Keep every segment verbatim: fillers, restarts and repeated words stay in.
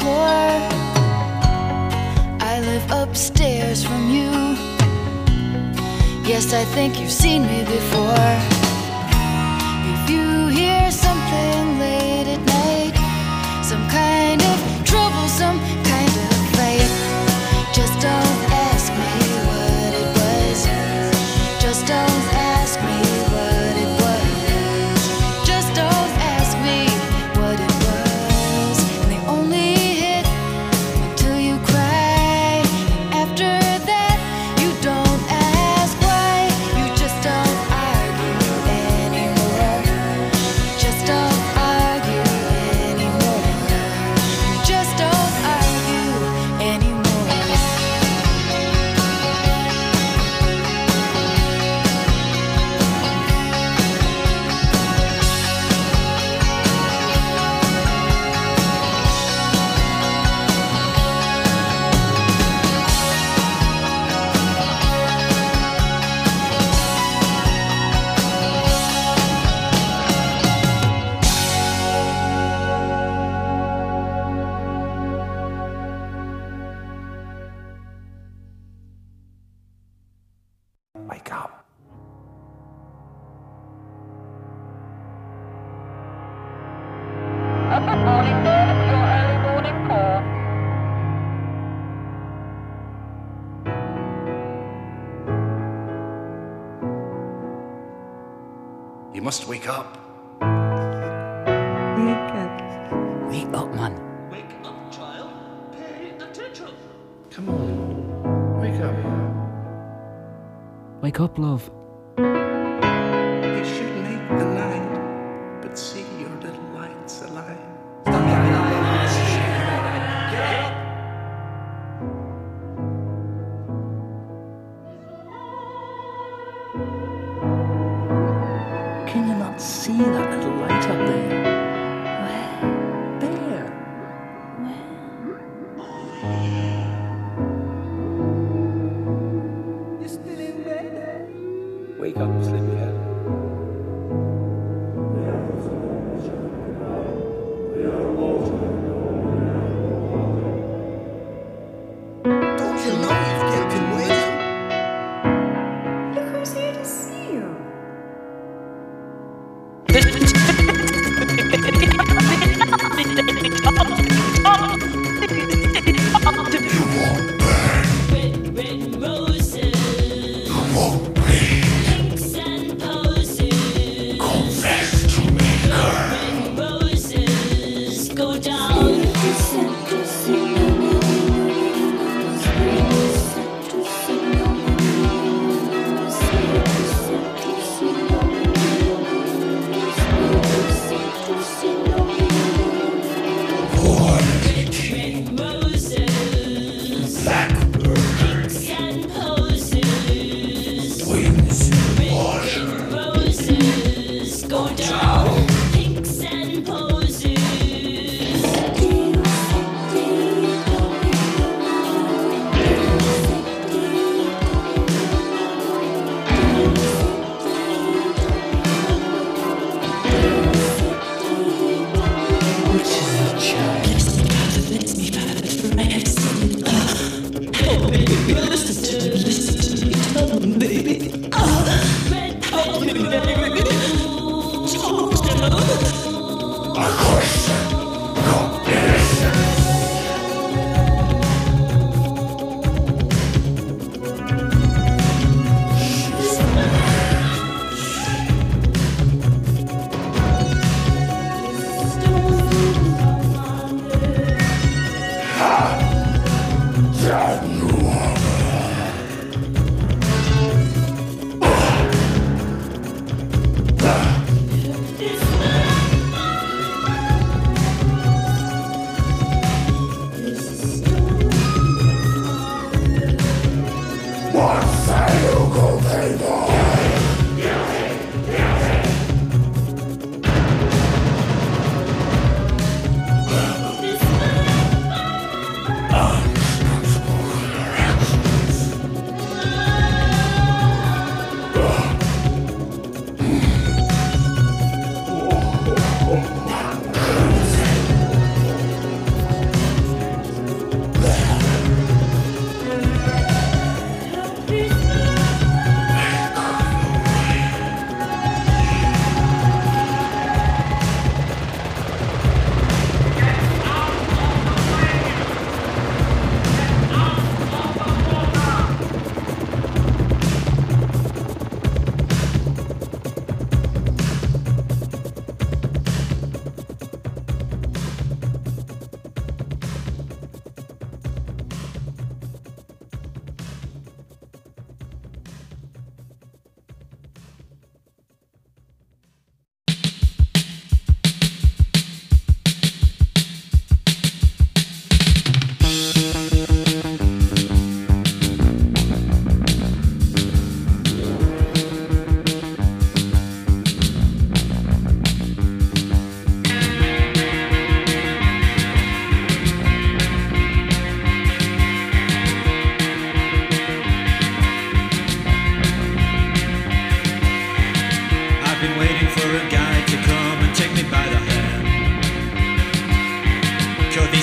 floor. I live upstairs from you. Yes, I think you've seen me before. If you hear something late at night, some kind of trouble, some kind of fight, just don't ask me what it was. Just don't ask me what it was. Just don't ask me what it was. And they only hit until you cry. And after that, you don't ask why. You just don't argue anymore. Just don't argue anymore. You just don't argue anymore. Wake up. Up and morning, Dad, for your early morning call. You must wake up. Wake up. Wake up, man. Wake up, child. Pay attention. Come on. Wake up. Wake up, love. You should make the night, but see your little lights alive. Can you not see that little light up there? Where? There. You still in bed? Wake up, sleepyhead. Don't you know you've kept him waiting? Look who's here to see you. Red, red roses, pinks and posies. Confess to me, girl. Red roses go down. Red roses, Blackbird, pinks and posies. wings in water. Red roses go down. Pinks and posies. A question. Not innocent.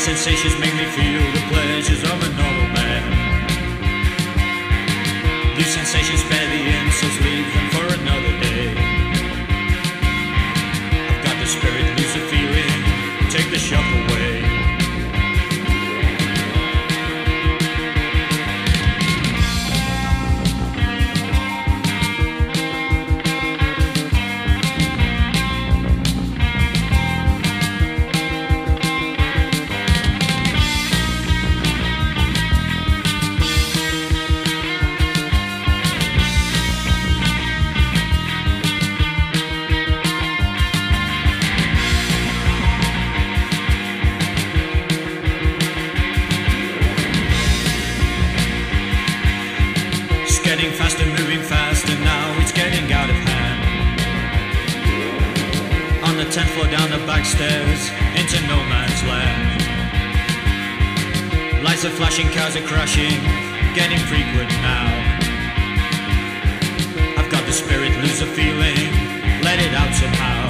These sensations make me feel the pleasures of a normal man. These sensations spare the insults, leave them for another day. I've got the spirit, lose the feeling, take the shock away. Getting faster, moving faster, now it's getting out of hand. On the tenth floor, down the back stairs, into no man's land. Lights are flashing, cars are crashing, getting frequent now. I've got the spirit, lose the feeling, let it out somehow.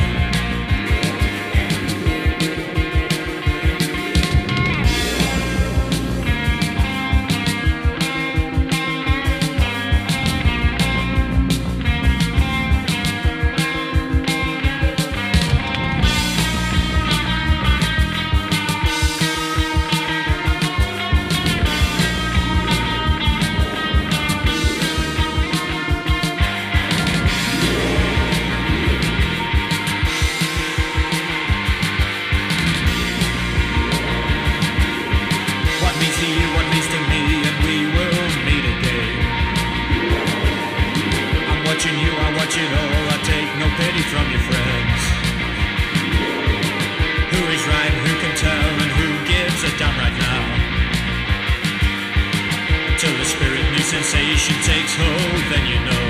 Sensation takes hold, then you know.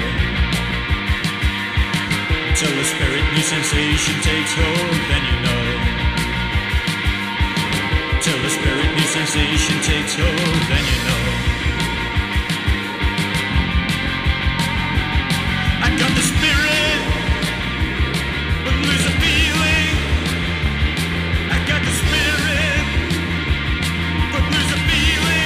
Until the spirit, new sensation takes hold, then you know. Till the spirit, new sensation takes hold, then you know. I got the spirit, but lose the feeling. I got the spirit, but lose the feeling.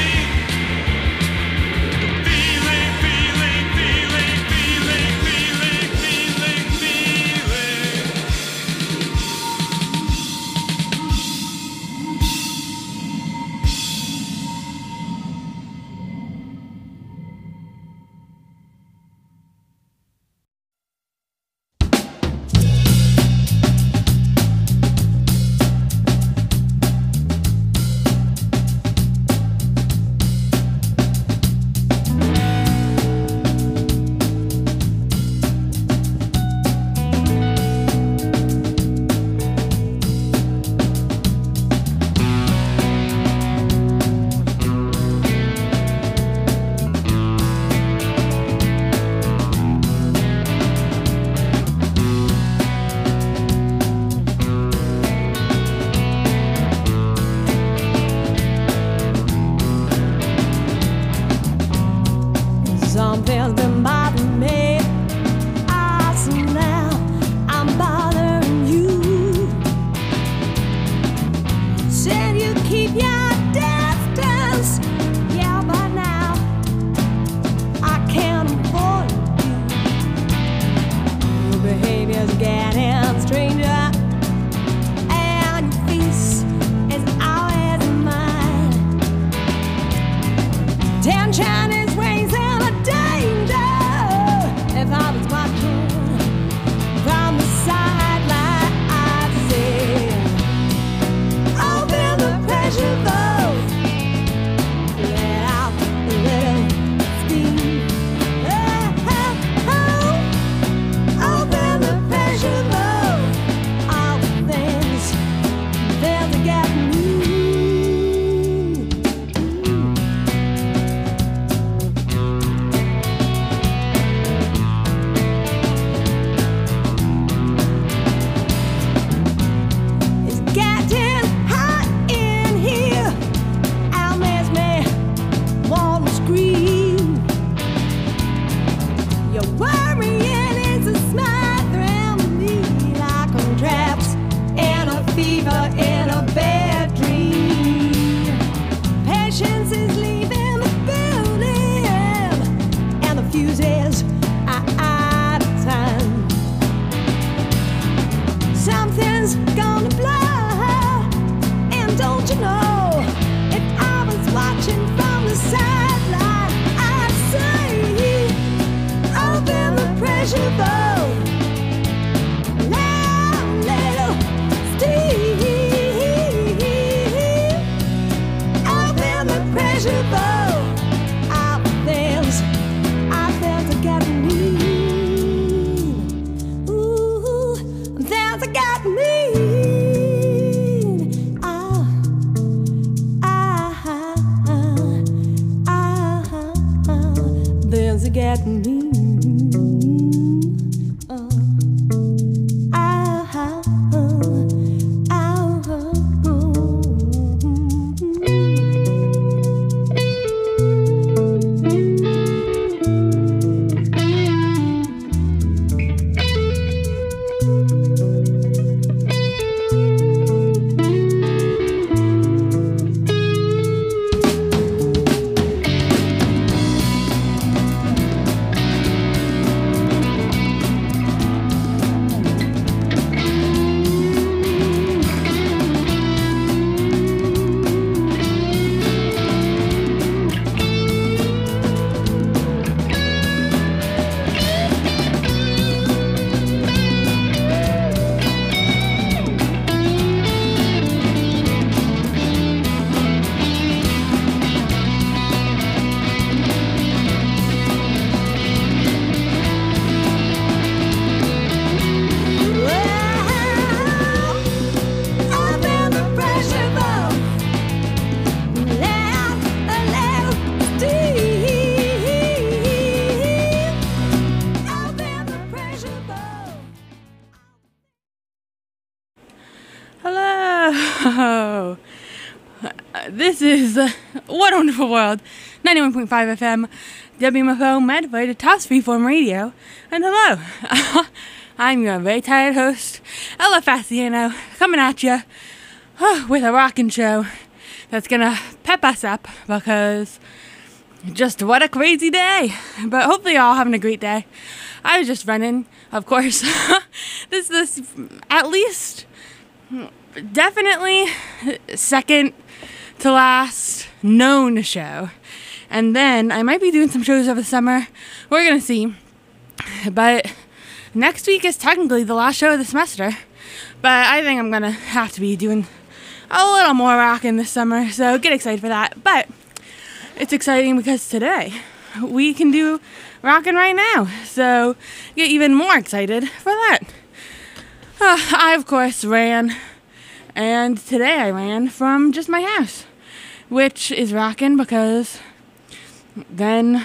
fever in a bad dream. wind's gonna blow. And don't you know, if I was watching from the sideline, I'd say, open the pressure boat. Now, little Steve, open the pressure boat. Our things, our things are getting mean. Ooh, things are getting mean. Ah, ah, ah, ah, ah, things are getting mean. Hello. This is uh, What a Wonderful World, ninety-one point five F M, W M F O Medford, Tops Freeform Radio, and hello. I'm your very tired host, Ella Fasciano, coming at you with a rockin' show that's gonna pep us up because just what a crazy day. But hopefully you're all having a great day. I was just running, of course. this this at least definitely second to last known show. And then I might be doing some shows over the summer. We're gonna see. But next week is technically the last show of the semester. But I think I'm gonna have to be doing a little more rockin' this summer, so get excited for that. But it's exciting because today we can do rockin' right now, so get even more excited for that. Uh, I, of course, ran, and today I ran from just my house, which is rockin' because then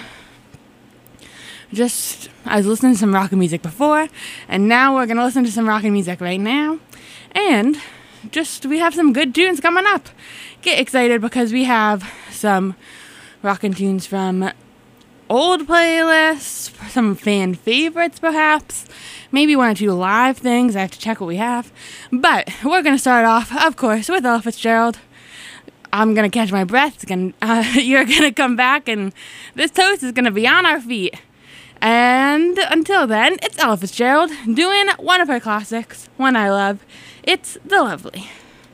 just I was listening to some rockin' music before, and now we're gonna listen to some rockin' music right now, and just we have some good tunes coming up. Get excited because we have some rockin' tunes from old playlists, some fan favorites perhaps, maybe one or two live things. I have to check what we have. But we're going to start off, of course, with Ella Fitzgerald. I'm going to catch my breath. It's gonna, uh, you're going to come back and this toast is going to be on our feet. And until then, it's Ella Fitzgerald doing one of her classics, one I love. It's The Lovely.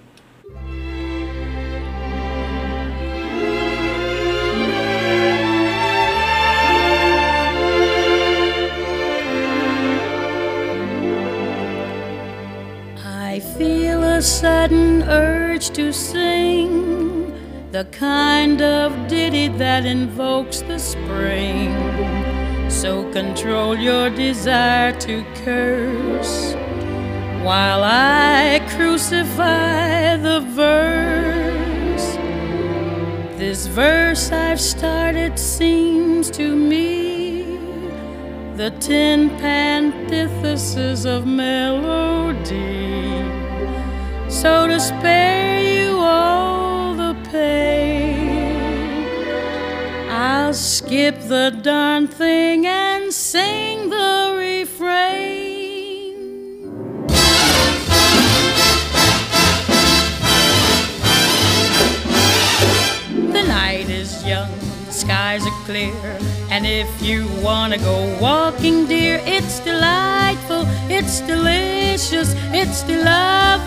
I feel a sudden urge to sing the kind of ditty that invokes the spring. So control your desire to curse while I crucify the verse. This verse I've started seems to me the tin antithesis of melody. So to spare you all the pain, I'll skip the darn thing and sing the refrain. The night is young, the skies are clear, and if you wanna go walking, dear, it's delightful, it's delicious, it's lovely.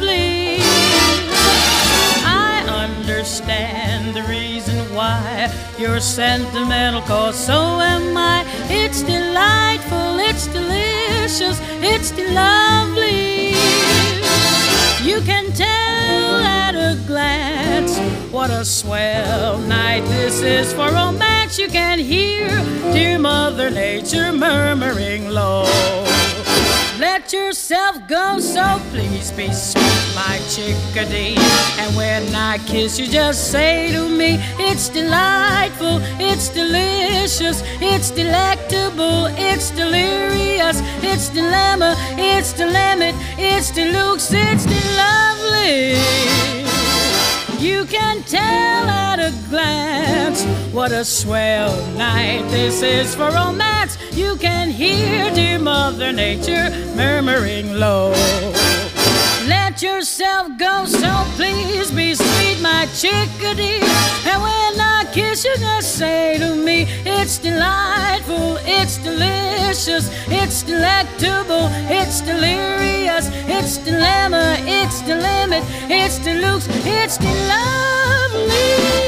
You're sentimental, cause so am I. It's delightful, it's delicious, it's lovely. You can tell at a glance what a swell night this is for romance. You can hear dear Mother Nature murmuring low. Let yourself go, so please be sweet, my chickadee. And when I kiss you, just say to me, it's delightful, it's delicious, it's delectable, it's delirious, it's dilemma, it's dilemma, it's deluxe, it's lovely. You can tell at a glance what a swell night this is for romance. You can hear dear Mother Nature murmuring low. Let yourself go, so please be sweet, my chickadee. And when I kiss you, just say to me, it's delightful, it's delicious, it's delectable, it's delirious, it's dilemma, it's dilemma, it's deluxe, it's lovely.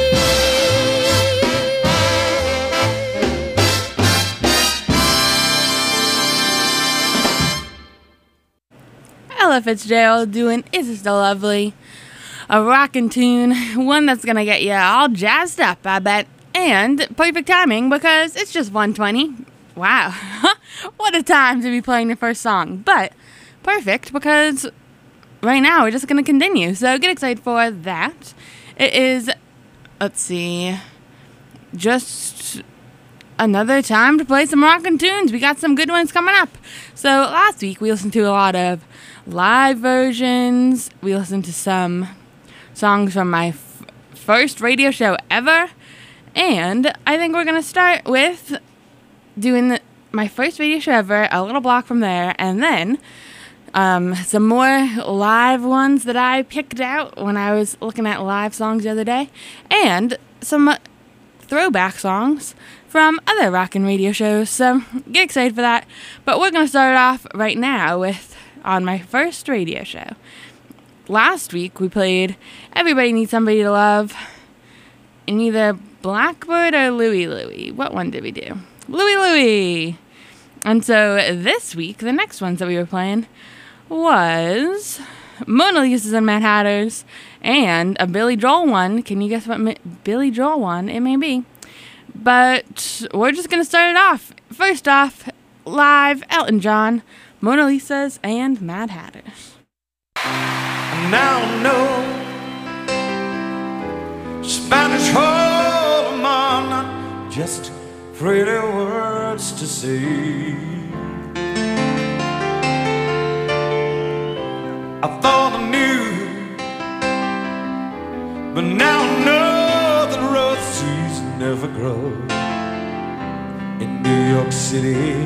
Ella Fitzgerald doing Is Still Lovely. A rockin' tune, one that's gonna get you all jazzed up, I bet. And perfect timing because it's just one twenty. Wow, what a time to be playing your first song. But perfect because right now we're just gonna continue, so get excited for that. It is, let's see, just another time to play some rockin' tunes. We got some good ones coming up. So last week we listened to a lot of live versions. We listened to some songs from my f- first radio show ever. And I think we're going to start with doing the, my first radio show ever, a little block from there, and then um, some more live ones that I picked out when I was looking at live songs the other day, and some throwback songs from other rockin' radio shows. So get excited for that. But we're going to start off right now with on my first radio show. Last week we played Everybody Needs Somebody to Love in either Blackbird or Louie Louie. What one did we do? Louie Louie! And so this week, the next ones that we were playing was Mona Lisa's and Mad Hatters and a Billy Joel one. Can you guess what mi- Billy Joel one it may be? But we're just going to start it off. First off, live Elton John, Mona Lisa's and Mad Hatters. Now I know Spanish Harlem are not just pretty words to say. I thought I knew, but now I know that roses never grow in New York City.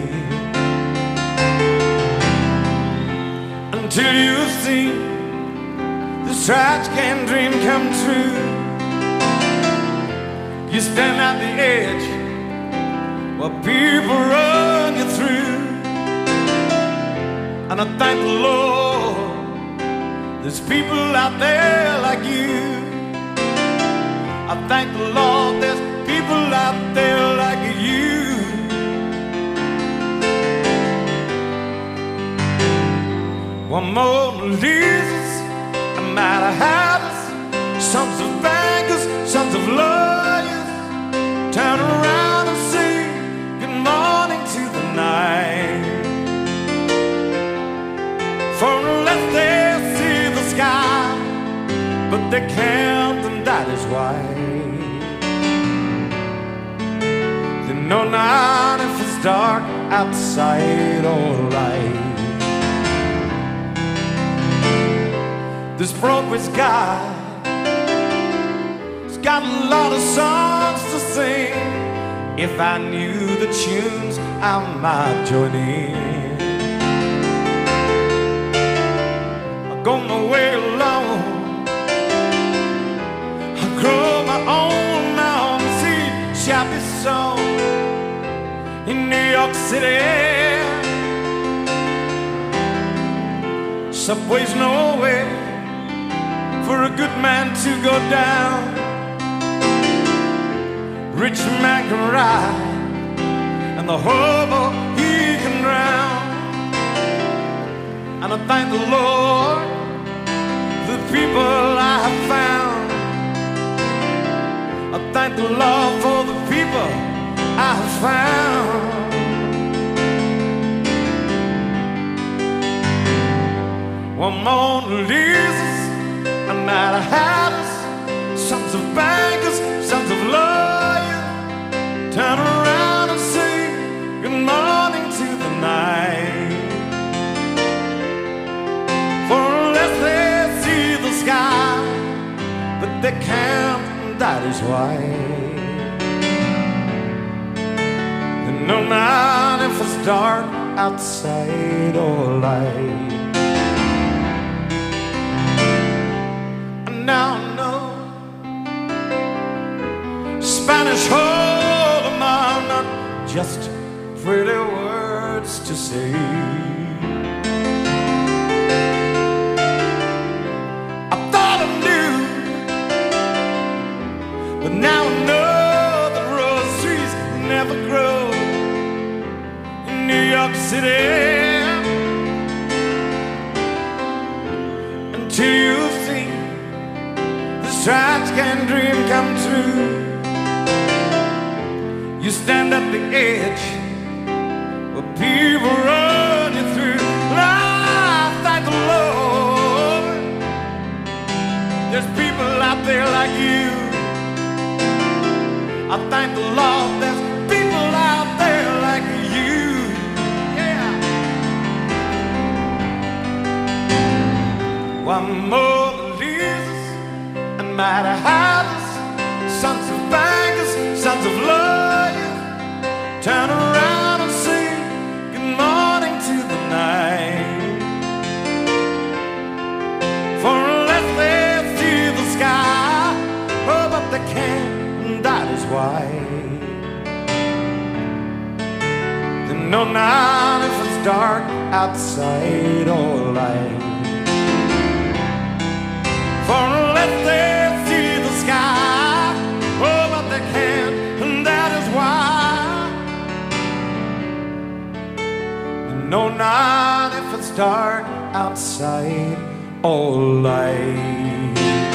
Until you've seen this trash can dream come true, you stand at the edge while people run you through. And I thank the Lord there's people out there like you. I thank the Lord there's people out there like you. One Mona Lisa's, a Mad Hatters, sons of bankers, sons of lawyers, turn around and say good morning to the night. For unless they see the sky, but they can't, and that is why they know not if it's dark outside or light. This Broadway's guy has got a lot of songs to sing. If I knew the tunes, I might join in. I go my way alone, I grow my own, my own seed, shabby song in New York City. Subway's nowhere for a good man to go down. rich man can ride, and the hobo he can drown. And I thank the Lord for the people I have found. I thank the Lord for the people I have found. One Mona Lisas and Mad Hatters, sons of bankers, sons of lawyers, turn around and say good morning to the night. For unless they see the sky, but they can't, that is why. They know not if it's dark outside or light. And now I know Spanish hold'em are not just pretty words to say. I thought I knew, but now I know that roses never grow in New York City until you see this can dream come true. You stand at the edge where people run you through. I thank the Lord there's people out there like you. I thank the Lord there's people out there like you. Yeah. One more Lisas and Mad Hatters, sons of bankers, sons of lawyers, turn around and say good morning to the night. For unless they see the sky, oh, but they can't, and that is why. They know not if it's dark outside or light. For unless they see the sky, oh, but they can't, and that is why. They know not if it's dark outside or light.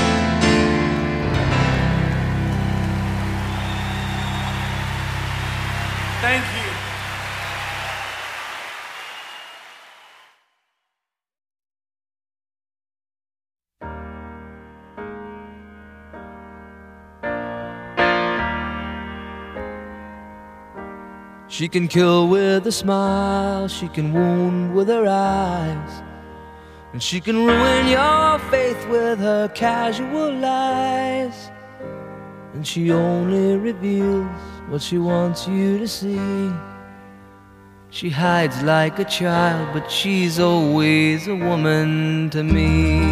Thank you. She can kill with a smile, she can wound with her eyes, and she can ruin your faith with her casual lies. And she only reveals what she wants you to see. She hides like a child, but she's always a woman to me.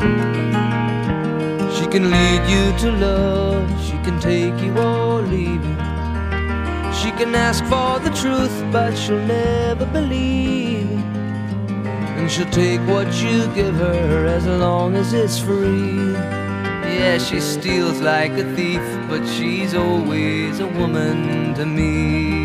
She can lead you to love, she can take you or leave you. She can ask for the truth, but she'll never believe. And she'll take what you give her as long as it's free. Yeah, she steals like a thief, but she's always a woman to me.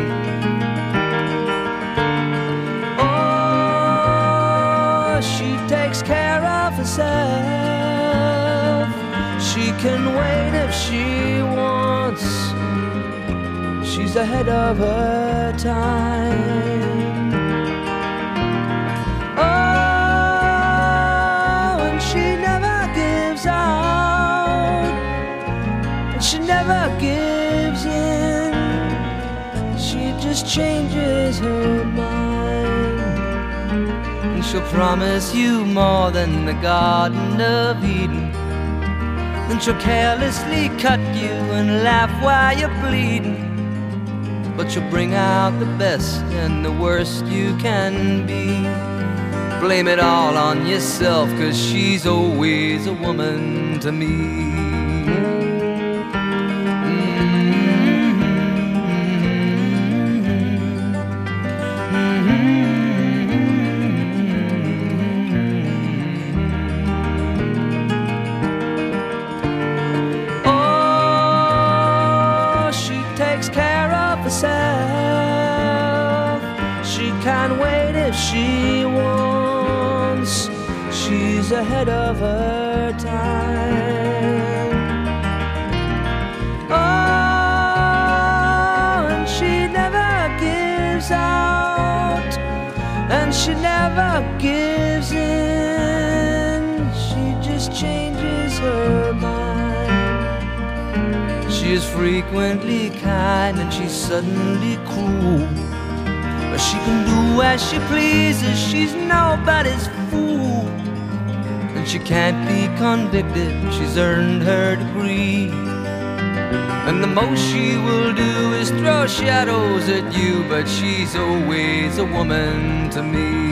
Oh, she takes care of herself. She can wait if she wants. She's ahead of her time. Oh, and she never gives out, and she never gives in. She just changes her mind, and she'll promise you more than the Garden of Eden. Then she'll carelessly cut you and laugh while you're bleeding. But you'll bring out the best and the worst you can be. Blame it all on yourself, 'cause she's always a woman to me. if she wants. She's ahead of her time. Oh, and she never gives out, and she never gives in. She just changes her mind. She is frequently kind and she's suddenly cruel, but she can do as she pleases. She's nobody's fool, and she can't be convicted. She's earned her degree, and the most she will do is throw shadows at you, but she's always a woman to me.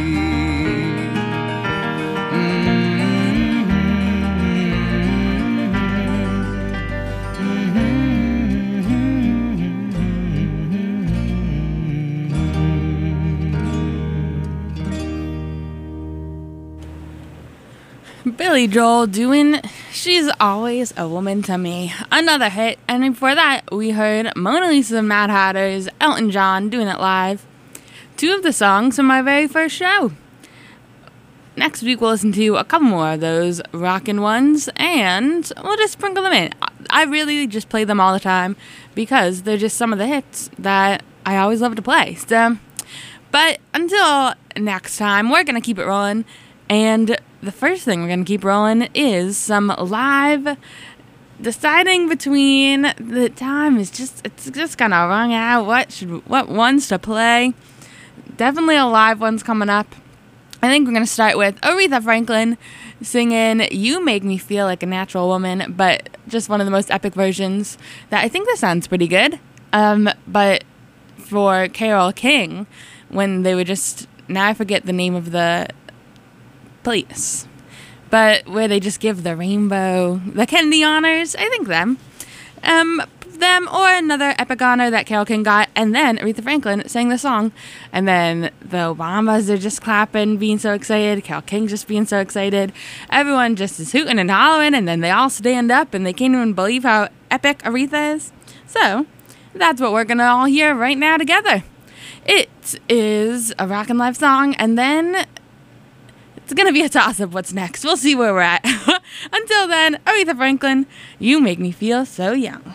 Billy Joel doing She's Always a Woman to Me. Another hit. And before that, we heard Mona Lisa and Mad Hatter's Elton John doing it live. Two of the songs from my very first show. Next week, we'll listen to a couple more of those rockin' ones, and we'll just sprinkle them in. I really just play them all the time because they're just some of the hits that I always love to play. So, but until next time, we're going to keep it rolling. And the first thing we're going to keep rolling is some live. Deciding between the time is just, it's just kind of rung out. What should, what ones to play? Definitely a live one's coming up. I think we're going to start with Aretha Franklin singing You Make Me Feel Like a Natural Woman, but just one of the most epic versions that I think this sounds pretty good. Um, but for Carole King, when they were just, now I forget the name of the place, but where they just give the rainbow, the Kennedy honors, I think them. Um, them or another epic honor that Carole King got, and then Aretha Franklin sang the song, and then the Obamas are just clapping, being so excited, Carole King just being so excited, everyone just is hooting and hollering, and then they all stand up, and they can't even believe how epic Aretha is. So, that's what we're gonna all hear right now together. It is a rockin' live song, and then it's gonna be a toss-up what's next. We'll see where we're at. Until then, Aretha Franklin, You Make Me Feel So Young.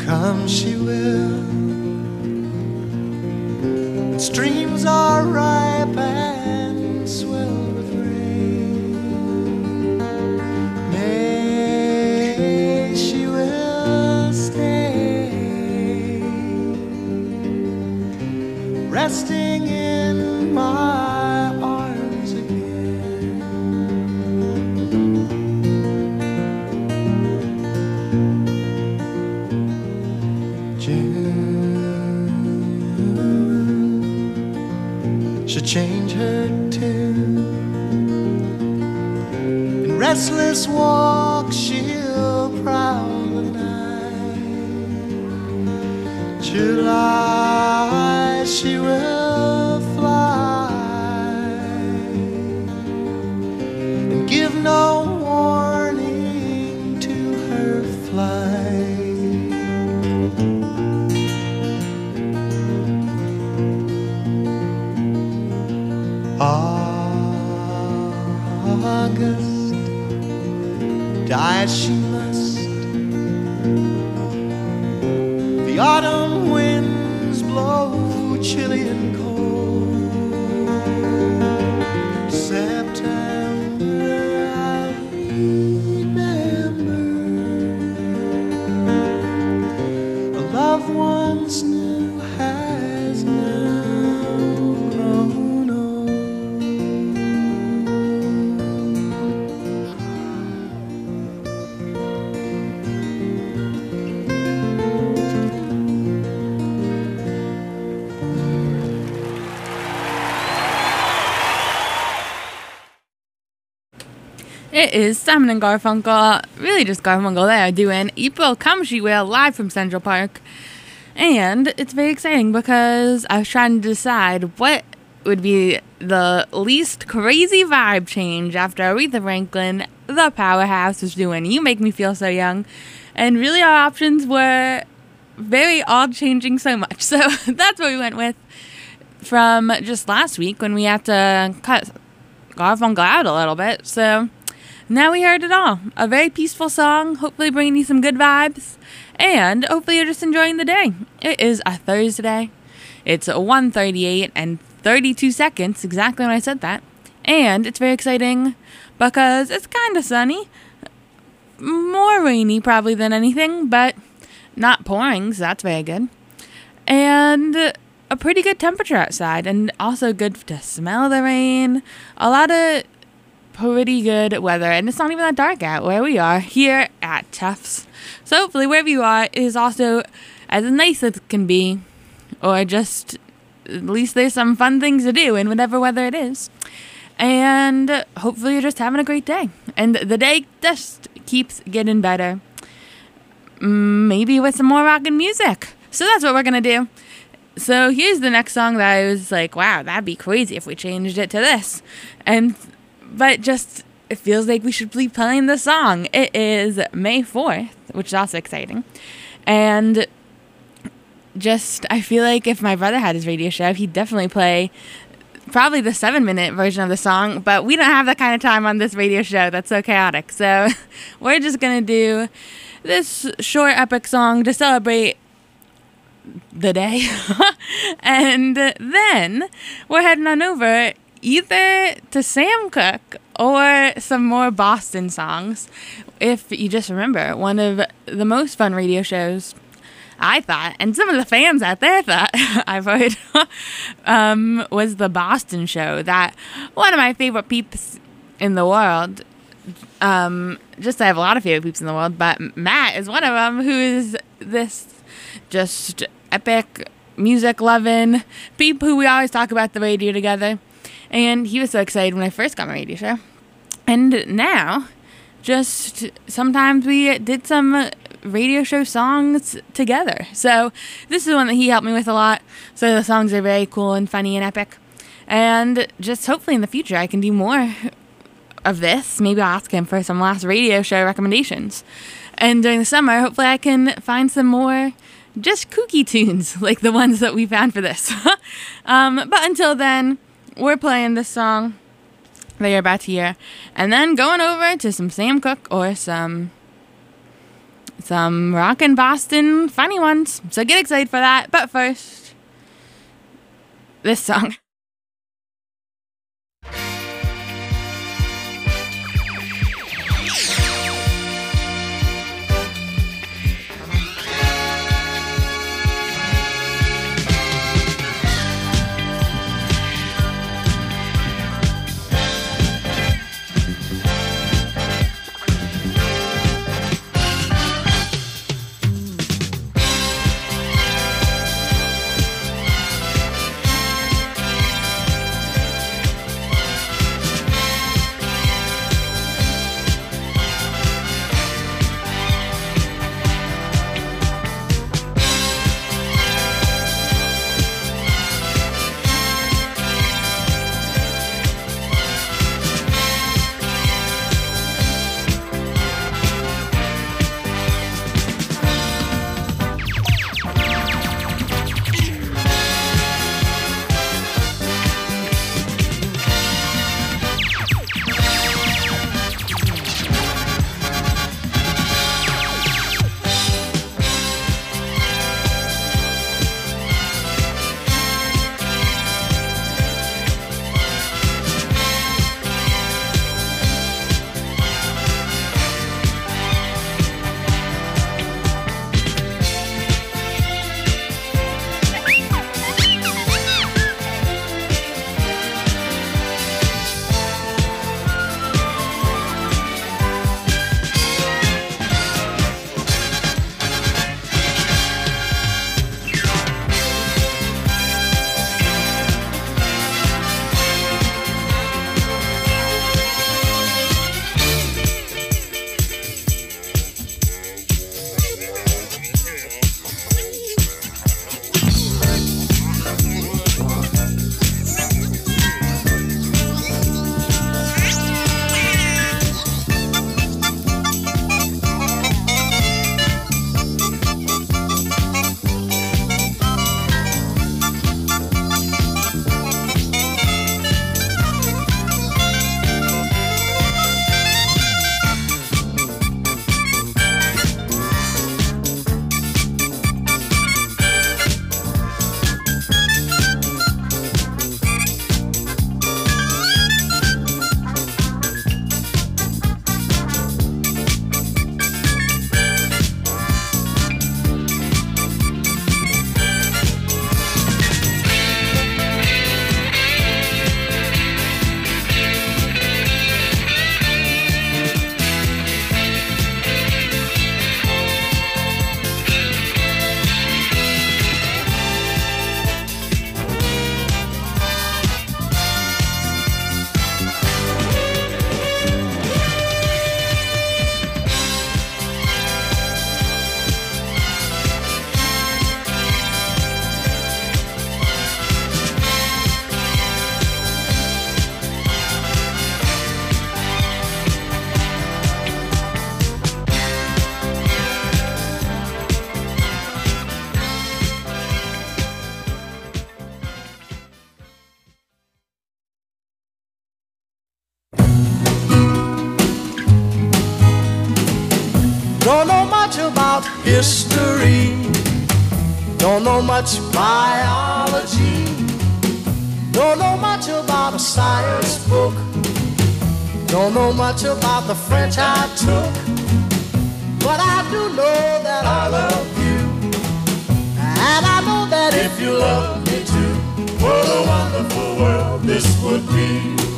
come she will. And streams are ripe and swell with rain. May she will stay, resting in my arms again. June should change her tune. In restless walks she'll prowl the night. July she will fly and give no warning to her flight. August die she must. The autumn winds blow chilly and cold. September I'll remember a loved one's new has now grown old. It is Simon and Garfunkel, really just Garfunkel there, doing April Come She Will live from Central Park. And it's very exciting because I was trying to decide what would be the least crazy vibe change after Aretha Franklin, the powerhouse, was doing You Make Me Feel So Young. And really our options were very odd, changing so much. So that's what we went with from just last week when we had to cut Garfunkel out a little bit. So now we heard it all. A very peaceful song, hopefully bringing you some good vibes, and hopefully you're just enjoying the day. It is a Thursday. It's one thirty-eight and thirty-two seconds, exactly when I said that. And it's very exciting because it's kind of sunny. More rainy probably than anything, but not pouring, so that's very good. And a pretty good temperature outside, and also good to smell the rain. A lot of pretty good weather, and it's not even that dark out where we are here at Tufts. So hopefully wherever you are is also as nice as it can be, or just at least there's some fun things to do in whatever weather it is. And hopefully you're just having a great day, and the day just keeps getting better, maybe with some more rockin' music. So that's what we're gonna do. So here's the next song that I was like, wow, that'd be crazy if we changed it to this. And But just, it feels like we should be playing the song. It is May fourth, which is also exciting. And just, I feel like if my brother had his radio show, he'd definitely play probably the seven-minute version of the song. But we don't have that kind of time on this radio show. That's so chaotic. So we're just going to do this short, epic song to celebrate the day. And then we're heading on over either to Sam Cooke or some more Boston songs. If you just remember, one of the most fun radio shows, I thought, and some of the fans out there thought, I've heard, um, was the Boston show. That one of my favorite peeps in the world, um, just I have a lot of favorite peeps in the world, but Matt is one of them, who is this just epic music loving peep who we always talk about the radio together. And he was so excited when I first got my radio show. And now, just sometimes we did some radio show songs together. So this is one that he helped me with a lot. So the songs are very cool and funny and epic. And just hopefully in the future I can do more of this. Maybe I'll ask him for some last radio show recommendations. And during the summer, hopefully I can find some more just kooky tunes like the ones that we found for this. um, but until then, we're playing this song that you're about to hear, and then going over to some Sam Cooke or some some rockin' Boston funny ones. So get excited for that. But first, this song. Don't know much about history, don't know much biology, don't know much about a science book, don't know much about the French I took, but I do know that I love you, and I know that if you love me too, what a wonderful world this would be.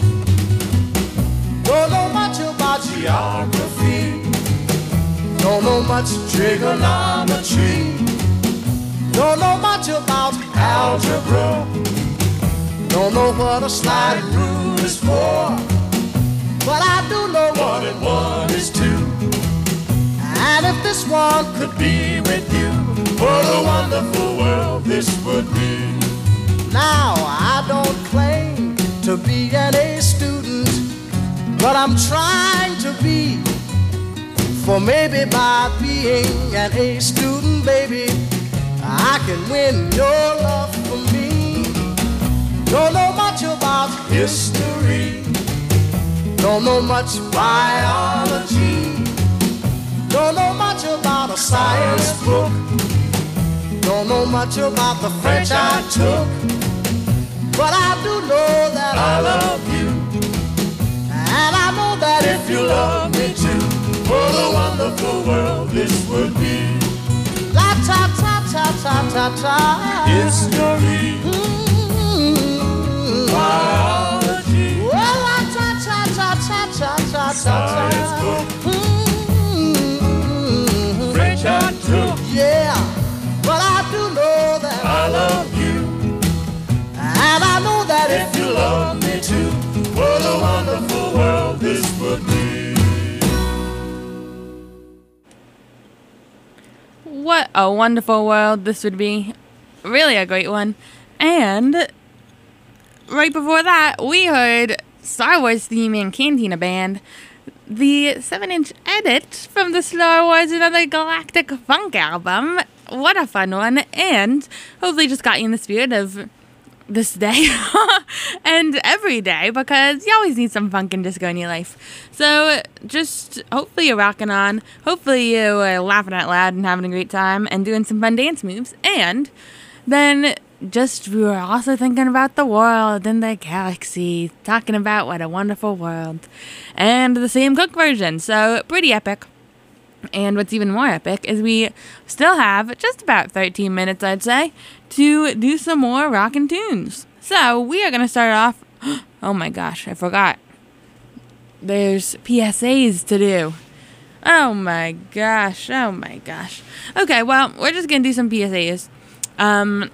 Don't know much about geography, don't know much trigonometry, don't know much about algebra, don't know what a sliding rule is for, but I do know one and one is two. And if this one could be with you, what a wonderful world this would be. Now I don't claim to be an A student, but I'm trying to be. For maybe by being an A student, baby, I can win your love for me. Don't know much about history, don't know much biology, Don't know much about a science book. Don't know much about the French I took. But I do know that I love you. And I know that if you love me too, what a wonderful world this would be. La ta ta ta ta ta ta. History. Mm-hmm. Biology. Well, la ta ta ta ta ta ta ta. Science book. Mm-hmm. French I took. Yeah, but I do know that I love you. And I know that if you love me too, what a wonderful world this would be. What a wonderful world this would be. Really a great one. And right before that, we heard Star Wars theme and Cantina Band, the seven inch edit from the Star Wars Another Galactic Funk album. What a fun one. And hopefully just got you in the spirit of this day and every day, because you always need some funk and disco in your life. So just hopefully you're rocking on. Hopefully you are laughing out loud and having a great time and doing some fun dance moves. And then just we were also thinking about the world and the galaxy, talking about what a wonderful world, and the Sam Cooke version. So pretty epic. And what's even more epic is we still have just about thirteen minutes, I'd say, to do some more rockin' tunes. So we are going to start off. Oh my gosh, I forgot. There's P S As to do. Oh my gosh, oh my gosh. Okay, well, we're just going to do some P S As. Um,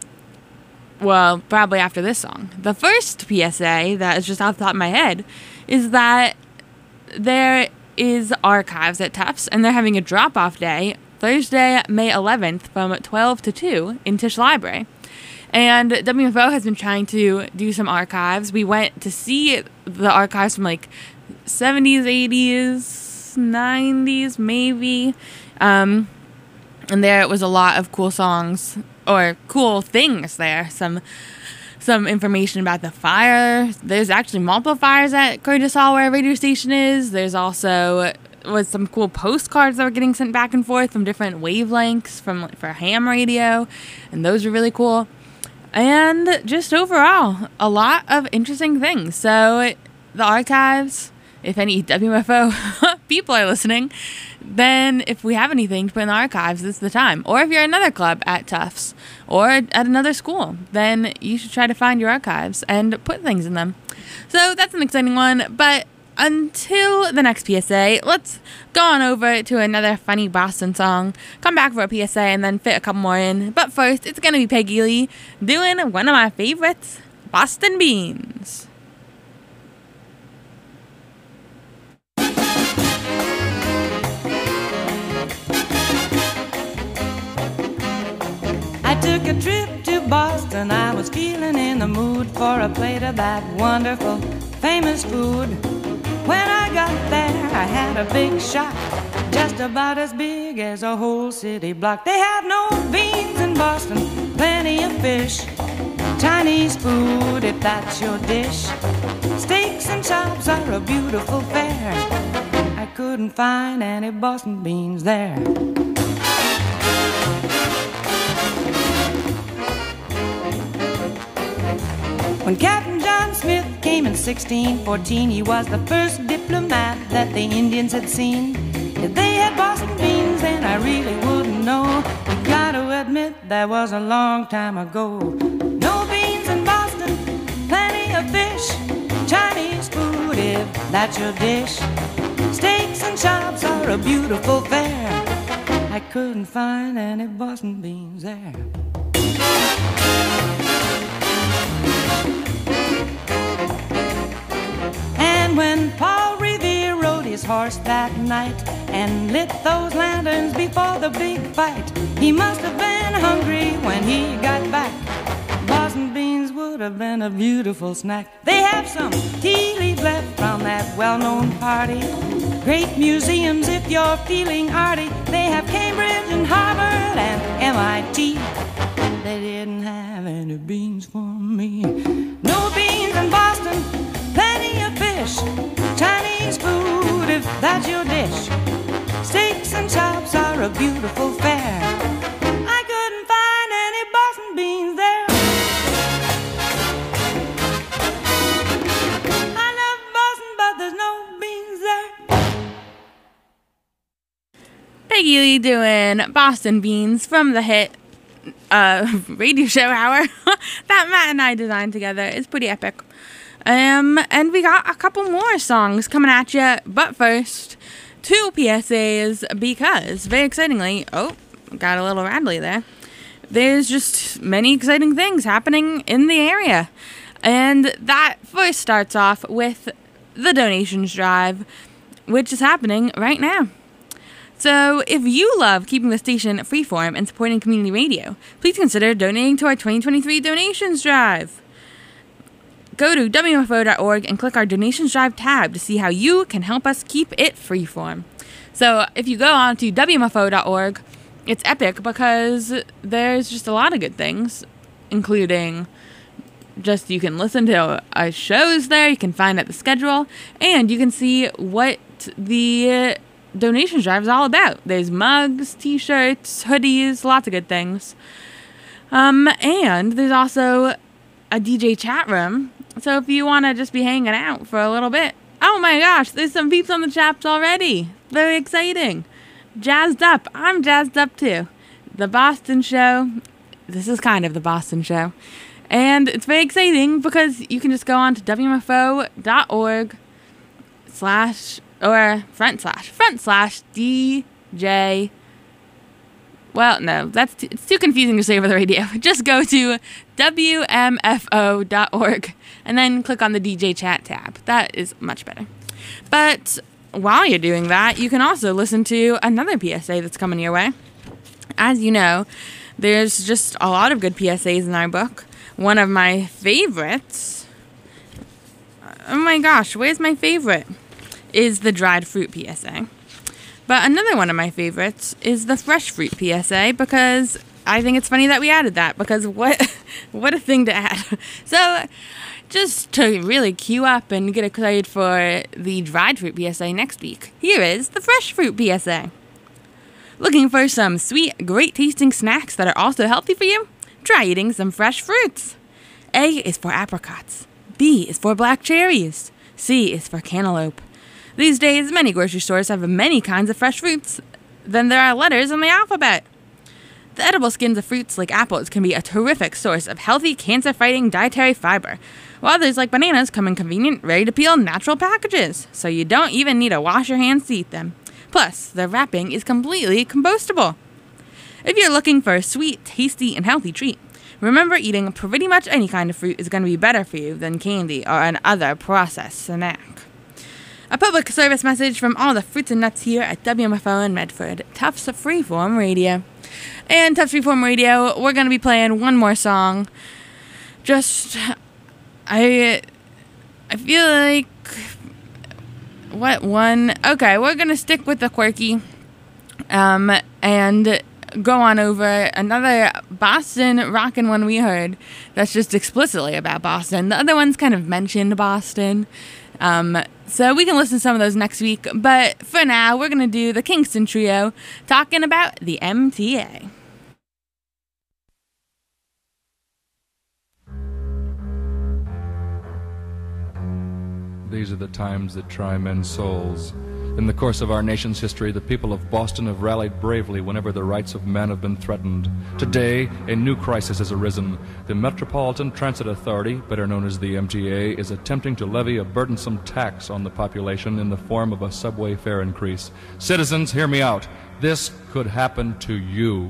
well, probably after this song. The first P S A that is just off the top of my head is that there is Archives at Tufts, and they're having a drop-off day Thursday, May eleventh from twelve to two in Tisch Library. And W F O has been trying to do some archives. We went to see the archives from like seventies, eighties, nineties, maybe. Um, and there was a lot of cool songs or cool things there. Some some information about the fire. There's actually multiple fires at Curtis Hall where a radio station is. There's also was some cool postcards that were getting sent back and forth from different wavelengths from for ham radio, and those were really cool. And just overall, a lot of interesting things. So the archives, if any W F O people are listening, then if we have anything to put in the archives, this is the time. Or if you're another club at Tufts or at another school, then you should try to find your archives and put things in them. So that's an exciting one. But until the next P S A, let's go on over to another funny Boston song, come back for a P S A, and then fit a couple more in. But first, it's going to be Peggy Lee doing one of my favorites, Boston Beans. I took a trip to Boston. I was feeling in the mood for a plate of that wonderful, famous food. When I got there, I had a big shock, just about as big as a whole city block. They have no beans in Boston, plenty of fish, Chinese food if that's your dish. Steaks and chops are a beautiful fare. I couldn't find any Boston beans there. When Captain John Smith came in sixteen fourteen, he was the first diplomat that the Indians had seen. If they had Boston beans, then I really wouldn't know. You gotta admit, that was a long time ago. No beans in Boston, plenty of fish, Chinese food if that's your dish. Steaks and chops are a beautiful fare. I couldn't find any Boston beans there. And when Paul Revere rode his horse that night and lit those lanterns before the big fight, he must have been hungry when he got back. Boston beans would have been a beautiful snack. They have some tea leaves left from that well-known party. Great museums if you're feeling arty. They have Cambridge and Harvard and M I T. They didn't have any beans for me. No beans in Boston, plenty of fish, Chinese food if that's your dish. Steaks and chops a beautiful fair. I couldn't find any Boston beans there. I love Boston, but there's no beans there. Peggy Lee doing Boston Beans from the hit uh, radio show hour that Matt and I designed together. It's pretty epic. Um, and we got a couple more songs coming at you, but first, two P S As, because, very excitingly, oh, got a little rattly there, there's just many exciting things happening in the area. And that first starts off with the donations drive, which is happening right now. So, if you love keeping the station freeform and supporting community radio, please consider donating to our twenty twenty-three donations drive. Go to W M F O dot org and click our Donations Drive tab to see how you can help us keep it freeform. So if you go on to W M F O dot org, it's epic because there's just a lot of good things, including just you can listen to our shows there, you can find out the schedule, and you can see what the Donations Drive is all about. There's mugs, t-shirts, hoodies, lots of good things. Um, and there's also a D J chat room. So if you want to just be hanging out for a little bit, oh my gosh, there's some peeps on the chats already. Very exciting. Jazzed up. I'm jazzed up too. The Boston show. This is kind of the Boston show. And it's very exciting because you can just go on to W M F O dot org slash or front slash front slash D J. Well, no, that's t- it's too confusing to say over the radio. Just go to W M F O dot org and then click on the D J chat tab. That is much better. But while you're doing that, you can also listen to another P S A that's coming your way. As you know, there's just a lot of good P S As in our book. One of my favorites, oh my gosh, where's my favorite? Is the dried fruit P S A. But another one of my favorites is the fresh fruit P S A, because I think it's funny that we added that, because what what a thing to add. So just to really queue up and get excited for the dried fruit P S A next week, here is the fresh fruit P S A. Looking for some sweet, great tasting snacks that are also healthy for you? Try eating some fresh fruits. A is for apricots. B is for black cherries. C is for cantaloupe. These days, many grocery stores have many kinds of fresh fruits than there are letters in the alphabet. The edible skins of fruits like apples can be a terrific source of healthy, cancer-fighting dietary fiber, while others like bananas come in convenient, ready-to-peel natural packages, so you don't even need to wash your hands to eat them. Plus, the wrapping is completely compostable. If you're looking for a sweet, tasty, and healthy treat, remember eating pretty much any kind of fruit is going to be better for you than candy or an other processed snack. A public service message from all the fruits and nuts here at W M F O in Medford, Tufts Freeform Radio. And Tufts Freeform Radio, we're going to be playing one more song. Just, I, I feel like, what one? Okay, we're going to stick with the quirky, um, and go on over another Boston rockin' one we heard that's just explicitly about Boston. The other ones kind of mentioned Boston. Um, so we can listen to some of those next week, but for now, we're going to do the Kingston Trio talking about the M T A. These are the times that try men's souls. In the course of our nation's history, the people of Boston have rallied bravely whenever the rights of men have been threatened. Today, a new crisis has arisen. The Metropolitan Transit Authority, better known as the M T A, is attempting to levy a burdensome tax on the population in the form of a subway fare increase. Citizens, hear me out. This could happen to you.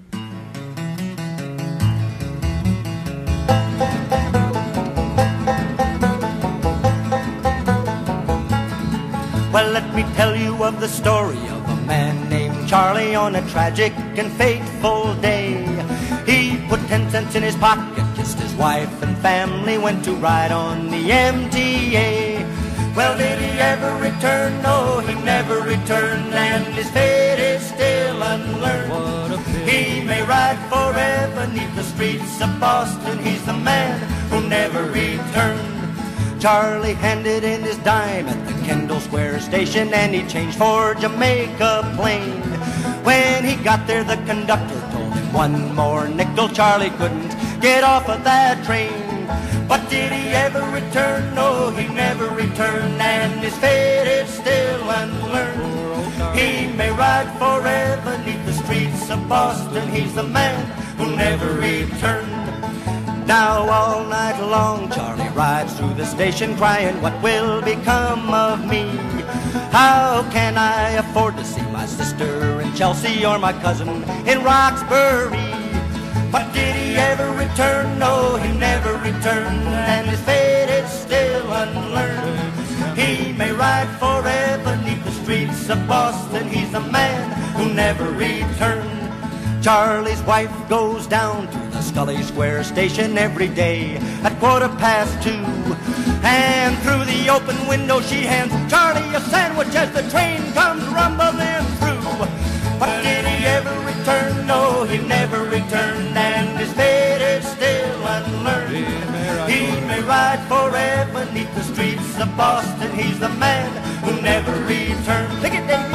Well, let me tell you of the story of a man named Charlie on a tragic and fateful day. He put ten cents in his pocket, kissed his wife and family, went to ride on the M T A. Well, did he ever return? No, he never returned, and his fate is still unlearned. He may ride forever neath the streets of Boston. He's the man who never returned. Charlie handed in his dime at the Kendall Square station, and he changed for Jamaica Plain. When he got there, the conductor told him one more nickel. Charlie couldn't get off of that train. But did he ever return? No, he never returned, and his fate is still unlearned. He may ride forever neath the streets of Boston. He's the man who never returned. Now all night long Charlie rides through the station crying, what will become of me? How can I afford to see my sister in Chelsea or my cousin in Roxbury? But did he ever return? No, he never returned, and his fate is still unlearned. He may ride forever neath the streets of Boston. He's the man who never returned. Charlie's wife goes down to the Scully Square station every day at quarter past two, and through the open window she hands Charlie a sandwich as the train comes rumbling through. But did he ever return? No, he never returned, and his fate is still unlearned. He may ride forever neath the streets of Boston. He's the man who never returned. Pick it, Davey.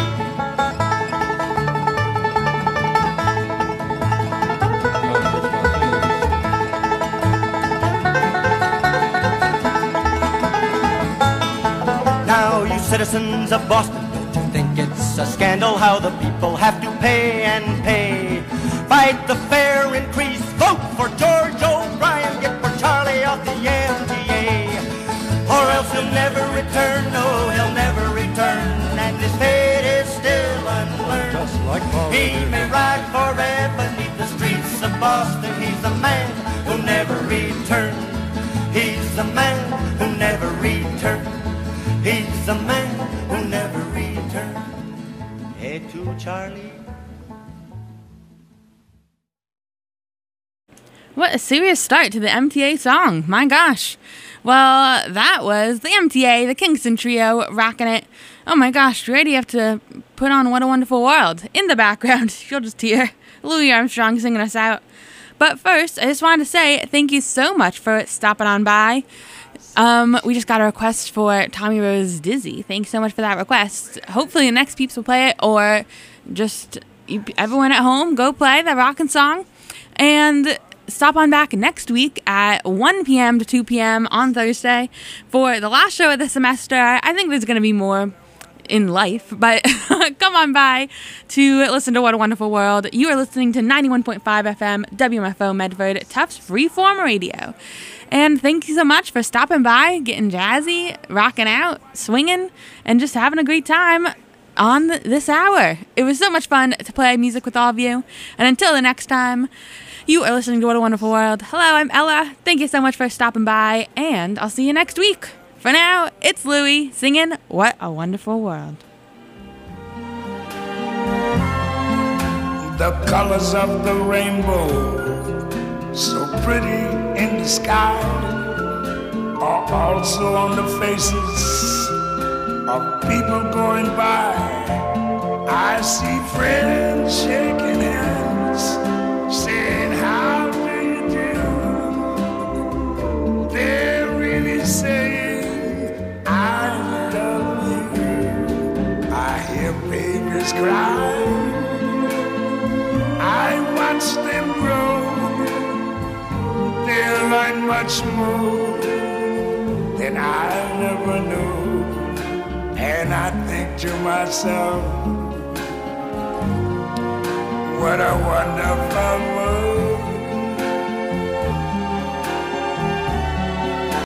Now, you citizens of Boston, don't you think it's a scandal how the people have to pay and pay? Fight the fare increase, vote for George O'Brien, get for Charlie off the M T A. Or else he'll never return, no, he'll never return, and his fate is still unlearned. Just like Paul he Revere. May ride forever neath the streets of Boston. He's the man who never returned. He's the man who never returned. He's the man who never returned. Hey, to Charlie. What a serious start to the M T A song. My gosh. Well, that was the M T A, the Kingston Trio, rocking it. Oh my gosh, we already have to put on What a Wonderful World. In the background, you'll just hear Louis Armstrong singing us out. But first, I just wanted to say thank you so much for stopping on by. Um, we just got a request for Tommy Rose Dizzy. Thanks so much for that request. Hopefully the next peeps will play it, or just you, everyone at home, go play that rockin' song. And stop on back next week at one p.m. to two p.m. on Thursday for the last show of the semester. I think there's going to be more in life, but come on by to listen to What a Wonderful World. You are listening to ninety-one point five F M W M F O Medford, Tufts Freeform Radio. And thank you so much for stopping by, getting jazzy, rocking out, swinging, and just having a great time on this hour. It was so much fun to play music with all of you. And until the next time, you are listening to What a Wonderful World. Hello, I'm Ella. Thank you so much for stopping by, and I'll see you next week. For now, it's Louie singing What a Wonderful World. The colors of the rainbow, so pretty in the sky, are also on the faces of people going by. I see friends shaking hands, saying, how do you do? They're really saying, I love you. I hear babies cry, I watch them grow. They'll learn much more than I never knew. And I think to myself, what a wonderful world.